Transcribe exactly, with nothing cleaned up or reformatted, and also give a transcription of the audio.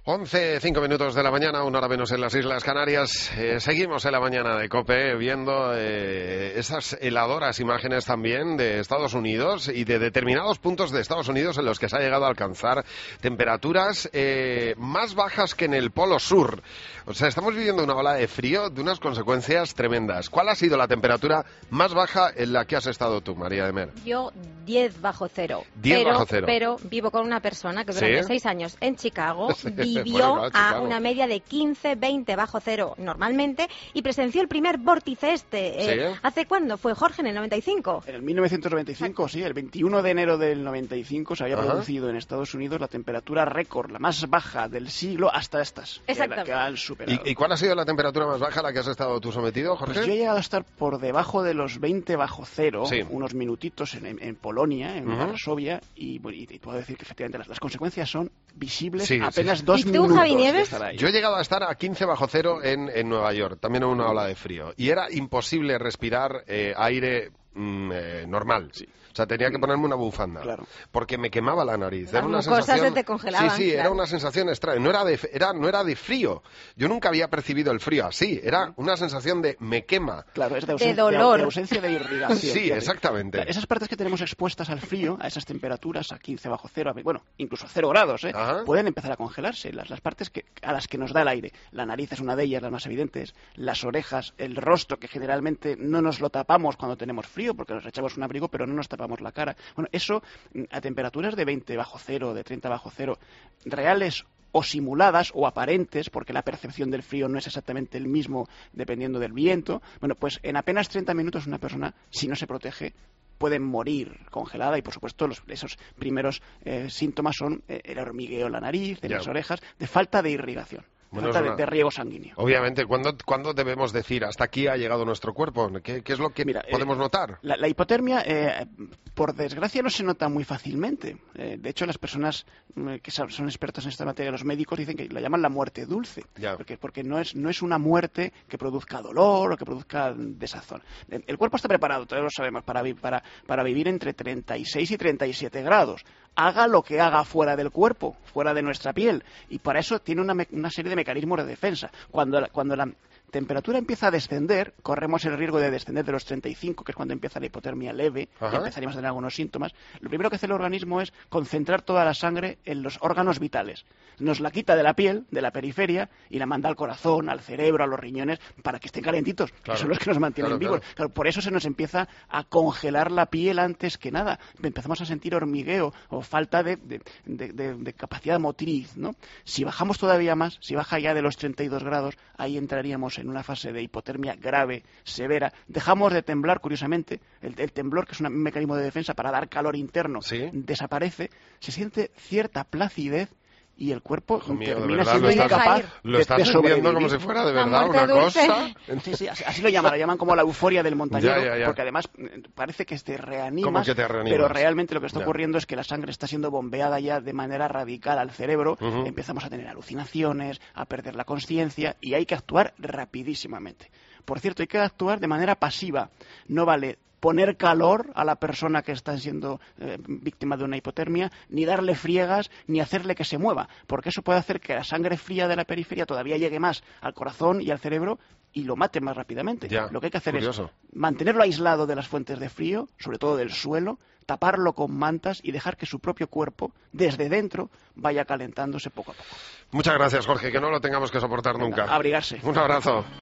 once, cinco minutos de la mañana, una hora menos en las Islas Canarias. Eh, seguimos en la mañana de COPE viendo eh, esas heladoras imágenes también de Estados Unidos y de determinados puntos de Estados Unidos en los que se ha llegado a alcanzar temperaturas eh, más bajas que en el Polo Sur. O sea, estamos viviendo una ola de frío de unas consecuencias tremendas. ¿Cuál ha sido la temperatura más baja en la que has estado tú, María de Mer? Yo, diez bajo cero. diez pero, bajo cero. Pero vivo con una persona que durante ¿Sí? seis años en Chicago vivió Bueno, claro, a Chicago. una media de quince, veinte bajo cero normalmente y presenció el primer vórtice este. Eh, ¿Sí? ¿Hace cuándo fue, Jorge? ¿En el noventa y cinco? En el mil novecientos noventa y cinco, sí, el veintiuno de enero del noventa y cinco se había Ajá. producido en Estados Unidos la temperatura récord, la más baja del siglo hasta estas, que, Exactamente. que han superado. ¿Y, ¿Y cuál ha sido la temperatura más baja a la que has estado tú sometido, Jorge? Pues yo he llegado a estar por debajo de los veinte bajo cero, Sí. unos minutitos en, en, en Polonia, en Ujú. Varsovia, y, bueno, y, y puedo decir que efectivamente las, las consecuencias son visibles Sí, apenas sí. dos ¿Y tú, minutos Javi de Nieves? estar ahí. Yo he llegado a estar a quince bajo cero en, en Nueva York, también en una ola de frío, y era imposible respirar eh, aire mm, eh, normal. Sí. O sea, tenía que ponerme una bufanda, Claro. porque me quemaba la nariz. Las Era una mucosas sensación... se te congelaban, Sí, sí, era claro. una sensación extraña. No era, de, era, no era de frío. Yo nunca había percibido el frío así. Era una sensación de me quema. Claro, es de, De ausen- dolor. de ausencia de irrigación. Sí, fíjate. exactamente. Claro, esas partes que tenemos expuestas al frío, a esas temperaturas, a quince bajo cero, a- bueno, incluso a cero grados, ¿eh? Ajá. pueden empezar a congelarse. Las, las partes que, a las que nos da el aire. La nariz es una de ellas, las más evidentes. Las orejas, el rostro, que generalmente no nos lo tapamos cuando tenemos frío, porque nos echamos un abrigo, pero no nos tapamos la cara. Bueno, eso a temperaturas de veinte bajo cero, de treinta bajo cero, reales o simuladas o aparentes, porque la percepción del frío no es exactamente el mismo dependiendo del viento, bueno, pues en apenas treinta minutos una persona, si no se protege, puede morir congelada y, por supuesto, los, esos primeros eh, síntomas son eh, el hormigueo en la nariz, en Ya. las orejas, de falta de irrigación, de Bueno, falta es de, una- de riego sanguíneo. Obviamente, ¿cuándo, ¿cuándo debemos decir hasta aquí ha llegado nuestro cuerpo? ¿Qué, qué es lo que Mira, eh, podemos notar? La, la hipotermia, eh, por desgracia, no se nota muy fácilmente. Eh, de hecho, las personas eh, que son, son expertas en esta materia, los médicos, dicen que la llaman la muerte dulce. Ya. Porque, porque no, es, no es una muerte que produzca dolor o que produzca desazón. El, el cuerpo está preparado, todos lo sabemos, para, vi- para, para vivir entre treinta y seis y treinta y siete grados. Haga lo que haga fuera del cuerpo, fuera de nuestra piel. Y para eso tiene una, me- una serie de mecanismos de defensa. Cuando la, cuando la temperatura empieza a descender, corremos el riesgo de descender de los treinta y cinco, que es cuando empieza la hipotermia leve, Ajá. empezaríamos a tener algunos síntomas. Lo primero que hace el organismo es concentrar toda la sangre en los órganos vitales. Nos la quita de la piel, de la periferia, y la manda al corazón, al cerebro, a los riñones, para que estén calentitos, Claro. que son los que nos mantienen Claro, vivos. claro. Claro, por eso se nos empieza a congelar la piel antes que nada. Empezamos a sentir hormigueo o falta de, de- de- de- de capacidad motriz, ¿no? Si bajamos todavía más, si baja ya de los treinta y dos grados, ahí entraríamos en una fase de hipotermia grave, severa. Dejamos de temblar, curiosamente. El, el temblor, que es un mecanismo de defensa para dar calor interno, Sí. desaparece. Se siente cierta placidez y el cuerpo Hijo mío, de termina verdad, siendo lo estás- incapaz lo de, estás de vendiendo sobrevivir. como si fuera de La verdad muerte una dulce. cosa. Sí, sí, así, así lo llaman, lo llaman como la euforia del montañero, Ya, ya, ya. porque además eh, parece que te reanimas, ¿Cómo que te reanimas? pero realmente lo que está Ya. ocurriendo es que la sangre está siendo bombeada ya de manera radical al cerebro, Ujú. empezamos a tener alucinaciones, a perder la conciencia y hay que actuar rapidísimamente. Por cierto, hay que actuar de manera pasiva, no vale poner calor a la persona que está siendo eh, víctima de una hipotermia, ni darle friegas, ni hacerle que se mueva, porque eso puede hacer que la sangre fría de la periferia todavía llegue más al corazón y al cerebro y lo mate más rápidamente. Ya, Lo que hay que hacer curioso. es mantenerlo aislado de las fuentes de frío, sobre todo del suelo, taparlo con mantas y dejar que su propio cuerpo, desde dentro, vaya calentándose poco a poco. Muchas gracias, Jorge, que no lo tengamos que soportar nunca. Abrigarse. Un abrazo.